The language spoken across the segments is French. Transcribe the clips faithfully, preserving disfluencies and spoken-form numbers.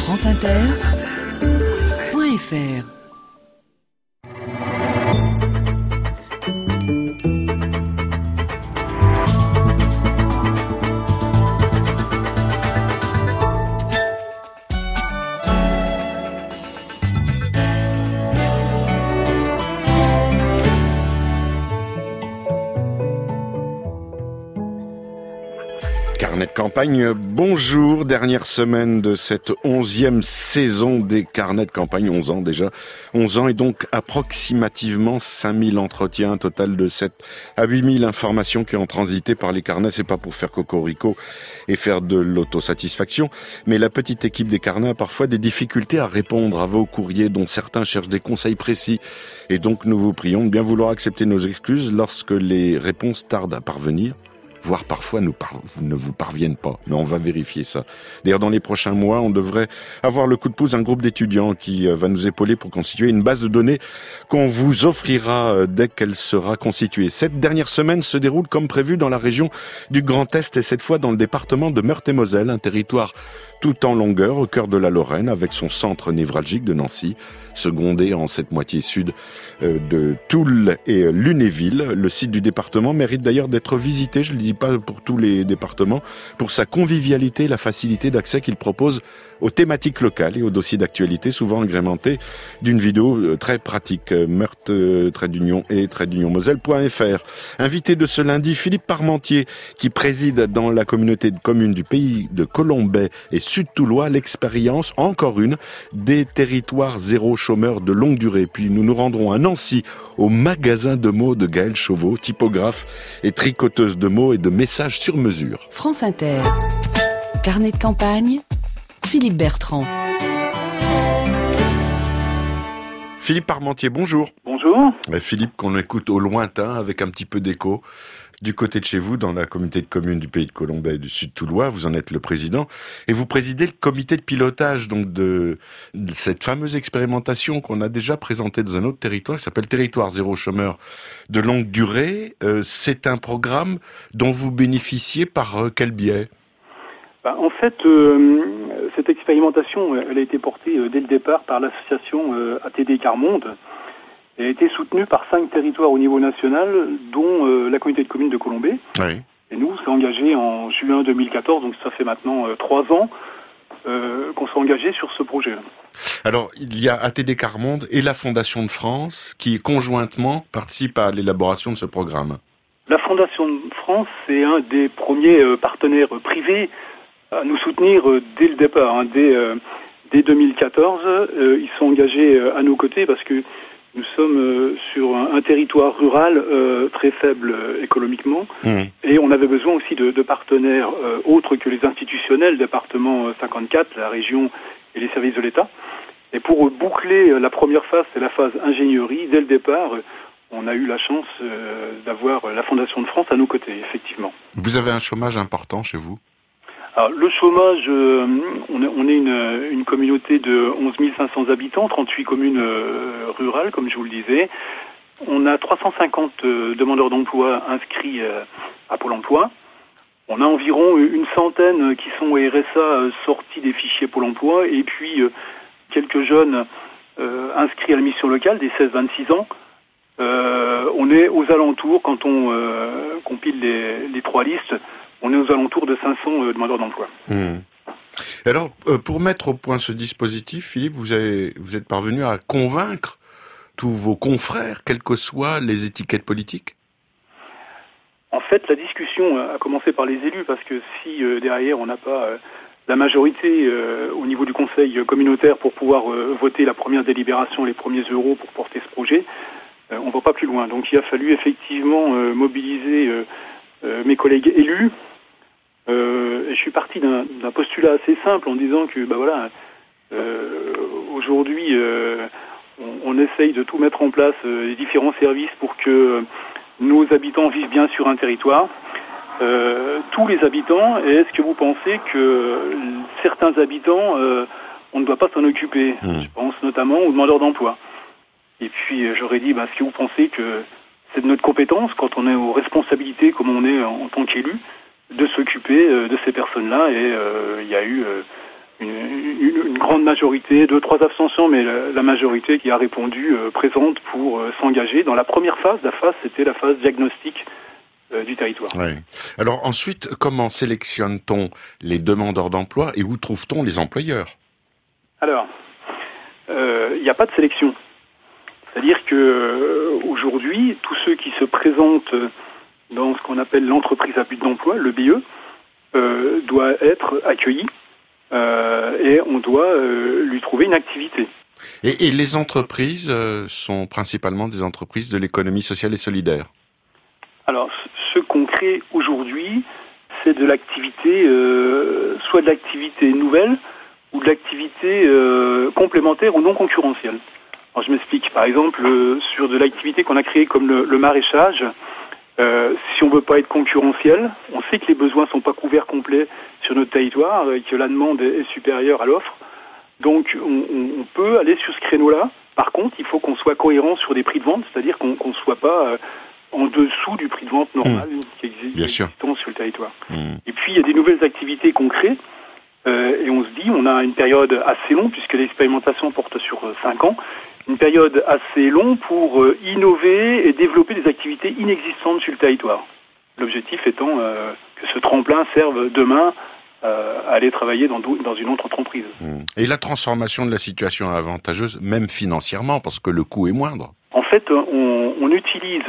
France Inter point F R. Carnet de campagne, bonjour, dernière semaine de cette onzième saison des carnets de campagne, onze ans déjà, onze ans et donc approximativement cinq mille entretiens, un total de sept à huit mille informations qui ont transité par les carnets. C'est pas pour faire cocorico et faire de l'autosatisfaction, mais la petite équipe des carnets a parfois des difficultés à répondre à vos courriers dont certains cherchent des conseils précis et donc nous vous prions de bien vouloir accepter nos excuses lorsque les réponses tardent à parvenir, voire parfois nous par- ne vous parviennent pas. Mais on va vérifier ça. D'ailleurs, dans les prochains mois, on devrait avoir le coup de pouce d'un groupe d'étudiants qui va nous épauler pour constituer une base de données qu'on vous offrira dès qu'elle sera constituée. Cette dernière semaine se déroule comme prévu dans la région du Grand Est et cette fois dans le département de Meurthe-et-Moselle, un territoire tout en longueur au cœur de la Lorraine avec son centre névralgique de Nancy, secondé en cette moitié sud de Toul et Lunéville. Le site du département mérite d'ailleurs d'être visité, je ne le dis pas pour tous les départements, pour sa convivialité et la facilité d'accès qu'il propose aux thématiques locales et aux dossiers d'actualité, souvent agrémentés d'une vidéo très pratique. Meurthe, trait d'union et trait d'union Moselle point F R. Invité de ce lundi, Philippe Parmentier, qui préside dans la communauté de communes du pays de Colombais et Sud-Toulois l'expérience, encore une, des territoires zéro chômeur de longue durée. Puis nous nous rendrons à Nancy, au magasin de mots de Gaëlle Chauveau, typographe et tricoteuse de mots et de messages sur mesure. France Inter. Carnet de campagne, Philippe Bertrand. Philippe Parmentier, bonjour. Bonjour. Philippe, qu'on écoute au lointain avec un petit peu d'écho. Du côté de chez vous, dans la communauté de communes du pays de Colombais et du Sud-Toulois, vous en êtes le président et vous présidez le comité de pilotage donc de, de cette fameuse expérimentation qu'on a déjà présentée dans un autre territoire qui s'appelle Territoire zéro chômeur de longue durée. Euh, c'est un programme dont vous bénéficiez par euh, quel biais ? Ben, en fait, euh, cette expérimentation, elle a été portée euh, dès le départ par l'association euh, A T D Carmonde. Elle a été soutenue par cinq territoires au niveau national, dont euh, la communauté de communes de Colombais. Oui. Et nous, on s'est engagé en juin deux mille quatorze, donc ça fait maintenant euh, trois ans euh, qu'on s'est engagé sur ce projet. Alors, il y a A T D Carmonde et la Fondation de France qui, conjointement, participent à l'élaboration de ce programme. La Fondation de France, c'est un des premiers euh, partenaires privés à nous soutenir euh, dès le départ. Hein, dès, euh, dès deux mille quatorze, euh, ils sont engagés euh, à nos côtés parce que nous sommes euh, sur un, un territoire rural euh, très faible euh, économiquement mmh. et on avait besoin aussi de, de partenaires euh, autres que les institutionnels, département cinquante-quatre, la région et les services de l'État. Et pour boucler la première phase, c'est la phase ingénierie, dès le départ, on a eu la chance euh, d'avoir la Fondation de France à nos côtés, effectivement. Vous avez un chômage important chez vous ? Alors, le chômage, euh, on est, on est une, une communauté de onze mille cinq cents habitants, trente-huit communes euh, rurales, comme je vous le disais. On a trois cent cinquante euh, demandeurs d'emploi inscrits euh, à Pôle emploi. On a environ une centaine qui sont au R S A euh, sortis des fichiers Pôle emploi, et puis euh, quelques jeunes euh, inscrits à la mission locale, des seize vingt-six ans. Euh, on est aux alentours, quand on euh, compile les, les trois listes, on est aux alentours de cinq cents euh, demandeurs d'emploi. Mmh. Alors, euh, pour mettre au point ce dispositif, Philippe, vous, avez, vous êtes parvenu à convaincre tous vos confrères, quelles que soient les étiquettes politiques ? En fait, la discussion a commencé par les élus, parce que si euh, derrière on n'a pas euh, la majorité euh, au niveau du conseil communautaire pour pouvoir euh, voter la première délibération, les premiers euros pour porter ce projet, euh, on ne va pas plus loin. Donc il a fallu effectivement euh, mobiliser euh, euh, mes collègues élus. Euh, et je suis parti d'un, d'un postulat assez simple en disant que bah voilà, euh, aujourd'hui euh, on, on essaye de tout mettre en place, euh, les différents services pour que nos habitants vivent bien sur un territoire. Euh, tous les habitants, et est-ce que vous pensez que certains habitants, euh, on ne doit pas s'en occuper ? mmh. Je pense notamment aux demandeurs d'emploi. Et puis euh, j'aurais dit, bah, est-ce que vous pensez que c'est de notre compétence, quand on est aux responsabilités comme on est en, en tant qu'élu, de s'occuper euh, de ces personnes-là ? Et il euh, y a eu euh, une, une, une grande majorité, deux, trois abstentions, mais la, la majorité qui a répondu euh, présente pour euh, s'engager. Dans la première phase, la phase, c'était la phase diagnostique euh, du territoire. Oui. Alors ensuite, comment sélectionne-t-on les demandeurs d'emploi et où trouve-t-on les employeurs? Alors, il euh, n'y a pas de sélection. C'est-à-dire que euh, aujourd'hui, tous ceux qui se présentent dans ce qu'on appelle l'entreprise à but d'emploi, le B E, euh, doit être accueilli euh, et on doit euh, lui trouver une activité. Et, et les entreprises euh, sont principalement des entreprises de l'économie sociale et solidaire? Alors, ce qu'on crée aujourd'hui, c'est de l'activité, euh, soit de l'activité nouvelle ou de l'activité euh, complémentaire ou non concurrentielle. Alors, je m'explique. Par exemple, euh, sur de l'activité qu'on a créée comme le, le maraîchage, euh, si on ne veut pas être concurrentiel, on sait que les besoins ne sont pas couverts complets sur notre territoire et que la demande est supérieure à l'offre. Donc, on, on peut aller sur ce créneau-là. Par contre, il faut qu'on soit cohérent sur des prix de vente, c'est-à-dire qu'on ne soit pas euh, en dessous du prix de vente normal mmh. qui existe Bien sûr. sur le territoire. Mmh. Et puis, il y a des nouvelles activités qu'on crée. Euh, et on se dit, on a une période assez longue, puisque l'expérimentation porte sur cinq ans, une période assez longue pour euh, innover et développer des activités inexistantes sur le territoire. L'objectif étant euh, que ce tremplin serve demain euh, à aller travailler dans, dans une autre entreprise. Et la transformation de la situation est avantageuse, même financièrement, parce que le coût est moindre. En fait, on, on utilise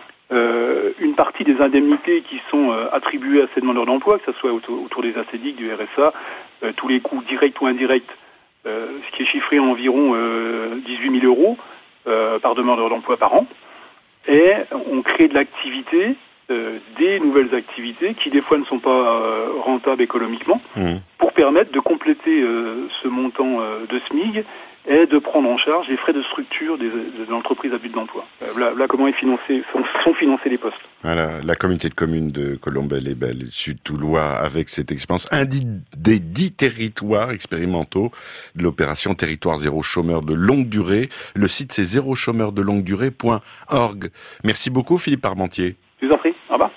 euh, une partie des indemnités qui sont euh, attribuées à ces demandeurs d'emploi, que ce soit autour, autour des A C D I C, du R S A, euh, tous les coûts directs ou indirects, euh, ce qui est chiffré à environ euh, dix-huit mille euros euh, par demandeur d'emploi par an. Et on crée de l'activité, euh, des nouvelles activités qui des fois ne sont pas euh, rentables économiquement, mmh. pour permettre de compléter euh, ce montant euh, de S M I G et de prendre en charge les frais de structure des, de l'entreprise à but d'emploi. Euh, là, là, comment est financé, sont, sont financés les postes. Voilà, la communauté de communes de Colombelles-les-Belles, Sud-Toulois, avec cette expérience, un des dix territoires expérimentaux de l'opération Territoire Zéro Chômeur de longue durée. Le site, c'est zéro chômeur de longue durée point org. Merci beaucoup, Philippe Parmentier. Je vous en prie. Au revoir.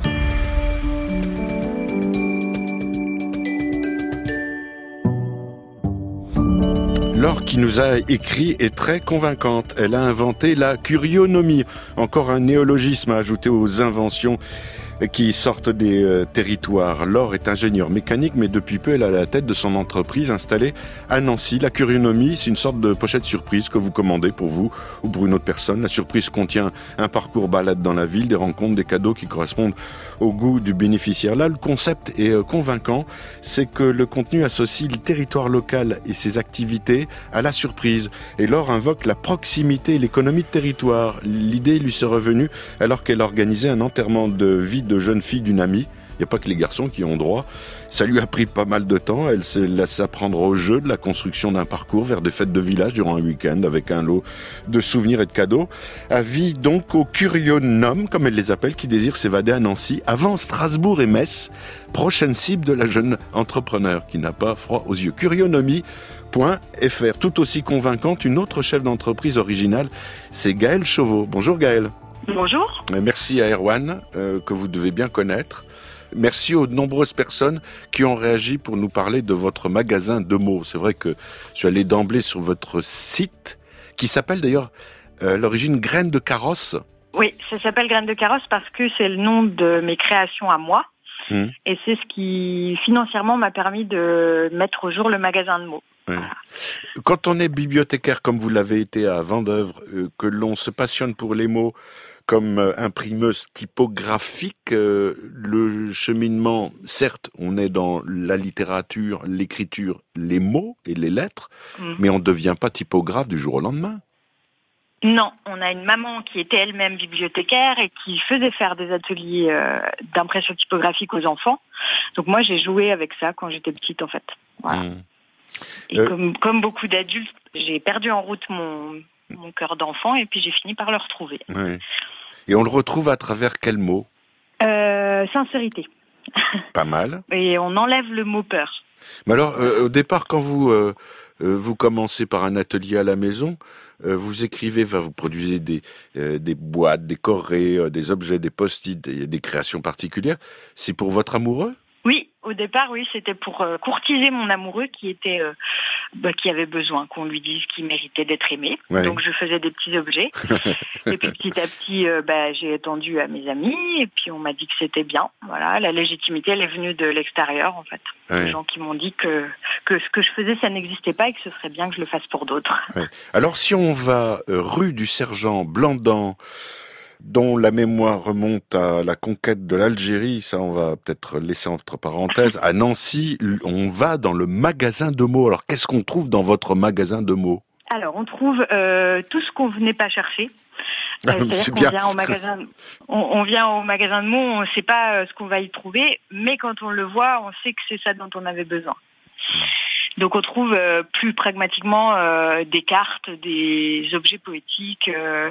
Laure, qui nous a écrit, est très convaincante. Elle a inventé la curionomie, encore un néologisme à ajouter aux inventions qui sortent des euh, territoires. Laure est ingénieure mécanique, mais depuis peu, elle a la tête de son entreprise installée à Nancy. La curionomie, c'est une sorte de pochette surprise que vous commandez pour vous ou pour une autre personne. La surprise contient un parcours balade dans la ville, des rencontres, des cadeaux qui correspondent au goût du bénéficiaire. Là, le concept est euh, convaincant. C'est que le contenu associe le territoire local et ses activités à la surprise. Et Laure invoque la proximité et l'économie de territoire. L'idée lui s'est revenue alors qu'elle organisait un enterrement de vie de jeune fille d'une amie. Il n'y a pas que les garçons qui ont droit. Ça lui a pris pas mal de temps. Elle se laisse apprendre au jeu de la construction d'un parcours vers des fêtes de village durant un week-end avec un lot de souvenirs et de cadeaux. Avis donc aux curionnomes, comme elle les appelle, qui désirent s'évader à Nancy avant Strasbourg et Metz. Prochaine cible de la jeune entrepreneur qui n'a pas froid aux yeux. curionomie point f r. Tout aussi convaincante, une autre chef d'entreprise originale, c'est Gaëlle Chauveau. Bonjour Gaëlle. Bonjour. Merci à Erwan, euh, que vous devez bien connaître. Merci aux nombreuses personnes qui ont réagi pour nous parler de votre magasin de mots. C'est vrai que je suis allé d'emblée sur votre site, qui s'appelle d'ailleurs euh, à l'origine Graines de Carrosse. Oui, ça s'appelle Graines de Carrosse parce que c'est le nom de mes créations à moi. Mmh. Et c'est ce qui, financièrement, m'a permis de mettre au jour le magasin de mots. Oui. Voilà. Quand on est bibliothécaire, comme vous l'avez été à Vendeuvre, euh, que l'on se passionne pour les mots comme euh, imprimeuse typographique, euh, le cheminement, certes, on est dans la littérature, l'écriture, les mots et les lettres, mmh. mais on ne devient pas typographe du jour au lendemain. Non, on a une maman qui était elle-même bibliothécaire et qui faisait faire des ateliers euh, d'impression typographique aux enfants. Donc moi, j'ai joué avec ça quand j'étais petite, en fait. Voilà. Mmh. Et euh... comme, comme beaucoup d'adultes, j'ai perdu en route mon, mon cœur d'enfant et puis j'ai fini par le retrouver. Oui. Et on le retrouve à travers quel mot ? euh, Sincérité. Pas mal. Et on enlève le mot peur. Mais alors, euh, au départ, quand vous euh, euh, vous commencez par un atelier à la maison, euh, vous écrivez, enfin, vous produisez des euh, des boîtes, des corées, euh, des objets, des post-it, des, des créations particulières. C'est pour votre amoureux ? Oui, Au départ, oui, c'était pour euh, courtiser mon amoureux qui était, euh, bah, qui avait besoin qu'on lui dise qu'il méritait d'être aimé. Ouais. Donc, je faisais des petits objets. Et puis, petit à petit, euh, bah, j'ai étendu à mes amis. Et puis, on m'a dit que c'était bien. Voilà, la légitimité, elle est venue de l'extérieur, en fait. Ouais. Des gens qui m'ont dit que que ce que je faisais, ça n'existait pas et que ce serait bien que je le fasse pour d'autres. Ouais. Alors, si on va euh, rue du Sergent Blandan, dont la mémoire remonte à la conquête de l'Algérie, ça on va peut-être laisser entre parenthèses, à Nancy, on va dans le magasin de mots. Alors qu'est-ce qu'on trouve dans votre magasin de mots ? Alors on trouve euh, tout ce qu'on venait pas chercher. Euh, c'est-à-dire c'est qu'on bien. vient au magasin, on, on vient au magasin de mots, on ne sait pas euh, ce qu'on va y trouver, mais quand on le voit, on sait que c'est ça dont on avait besoin. Donc on trouve euh, plus pragmatiquement euh, des cartes, des objets poétiques, euh,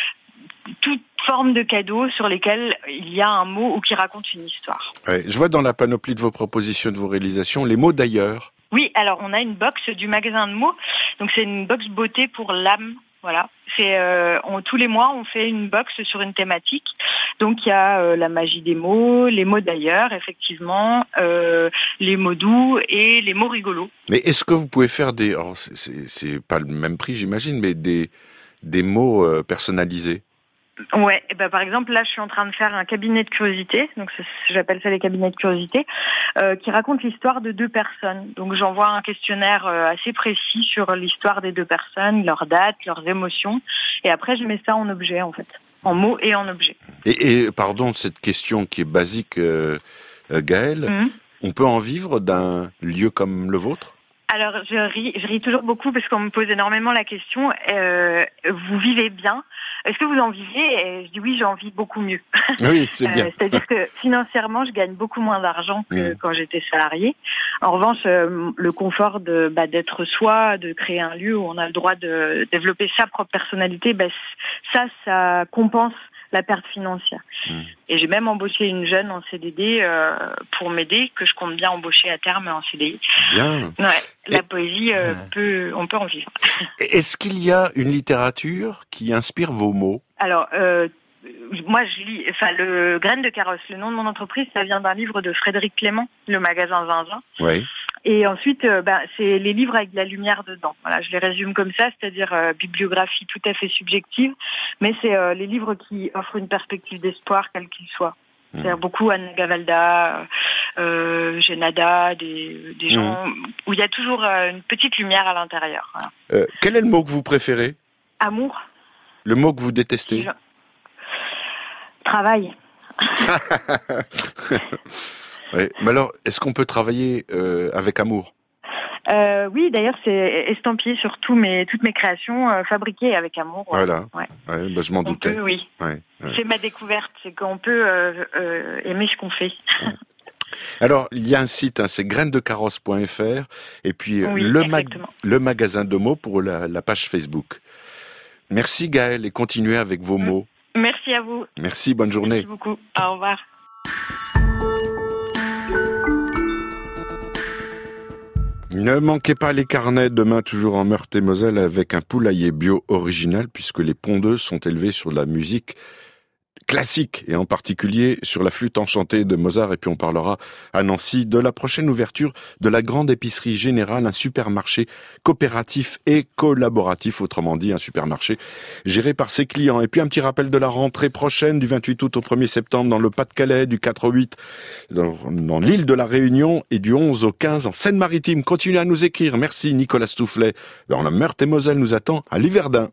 toute forme de cadeaux sur lesquels il y a un mot ou qui raconte une histoire. Ouais, je vois dans la panoplie de vos propositions, de vos réalisations, les mots d'ailleurs. Oui, alors on a une box du magasin de mots, donc c'est une box beauté pour l'âme. Voilà, c'est euh, on, tous les mois on fait une box sur une thématique. Donc il y a euh, la magie des mots, les mots d'ailleurs, effectivement, euh, les mots doux et les mots rigolos. Mais est-ce que vous pouvez faire des, alors c'est, c'est, c'est pas le même prix j'imagine, mais des des mots euh, personnalisés? Ouais, et ben par exemple là je suis en train de faire un cabinet de curiosité, donc c'est, j'appelle ça les cabinets de curiosité, euh, qui raconte l'histoire de deux personnes. Donc j'envoie un questionnaire euh, assez précis sur l'histoire des deux personnes, leurs dates, leurs émotions, et après je mets ça en objet en fait, en mots et en objets. Et, et pardon cette question qui est basique, euh, euh, Gaëlle, mmh. on peut en vivre d'un lieu comme le vôtre ? Alors je ris, je ris toujours beaucoup parce qu'on me pose énormément la question. Euh, vous vivez bien ? Est-ce que vous en vivez ? Et je dis oui, j'en vis beaucoup mieux. Oui, c'est bien. Euh, c'est-à-dire que financièrement, je gagne beaucoup moins d'argent que mmh. quand j'étais salariée. En revanche, euh, le confort de bah, d'être soi, de créer un lieu où on a le droit de développer sa propre personnalité, bah, ça, ça compense la perte financière. Mmh. Et j'ai même embauché une jeune en C D D euh, pour m'aider, que je compte bien embaucher à terme en C D I. Bien. Ouais, la Et... poésie, euh, ouais. peut, on peut en vivre. Est-ce qu'il y a une littérature qui inspire vos mots ? Alors, euh, moi, je lis, enfin, le Graine de carrosse, le nom de mon entreprise, ça vient d'un livre de Frédéric Clément, le magasin Zinzin. Oui. Et ensuite, euh, ben, c'est les livres avec de la lumière dedans. Voilà, je les résume comme ça, c'est-à-dire euh, bibliographie tout à fait subjective, mais c'est euh, les livres qui offrent une perspective d'espoir, quel qu'il soit. Mmh. C'est-à-dire beaucoup Anna Gavalda, euh, Genada, des, des gens mmh. où il y a toujours euh, une petite lumière à l'intérieur. Voilà. Euh, quel est le mot que vous préférez ? Amour. Le mot que vous détestez ? Je... Travail. Ouais. Mais alors, est-ce qu'on peut travailler euh, avec amour ? euh, Oui, d'ailleurs, c'est estampillé sur tous mes, toutes mes créations, euh, fabriquées avec amour. Ouais. Voilà, ouais. Ouais, bah, je m'en on doutais. Peut, oui, ouais, ouais. C'est ma découverte, c'est qu'on peut euh, euh, aimer ce qu'on fait. Ouais. Alors, il y a un site, hein, c'est graines de carrosse point f r, et puis oui, le, mag- le magasin de mots pour la, la page Facebook. Merci Gaëlle, et continuez avec vos mmh. mots. Merci à vous. Merci, bonne journée. Merci beaucoup, au revoir. Ne manquez pas les carnets, demain toujours en Meurthe-et-Moselle avec un poulailler bio original puisque les pondeuses sont élevées sur la musique classique et en particulier sur la flûte enchantée de Mozart. Et puis on parlera à Nancy de la prochaine ouverture de la grande épicerie générale, un supermarché coopératif et collaboratif, autrement dit un supermarché géré par ses clients. Et puis un petit rappel de la rentrée prochaine du vingt-huit août au premier septembre dans le Pas-de-Calais, du quatre au huit dans, dans l'île de la Réunion et du onze au quinze en Seine-Maritime. Continuez à nous écrire. Merci Nicolas Stoufflet. Dans la Meurthe-et-Moselle nous attend à Liverdun.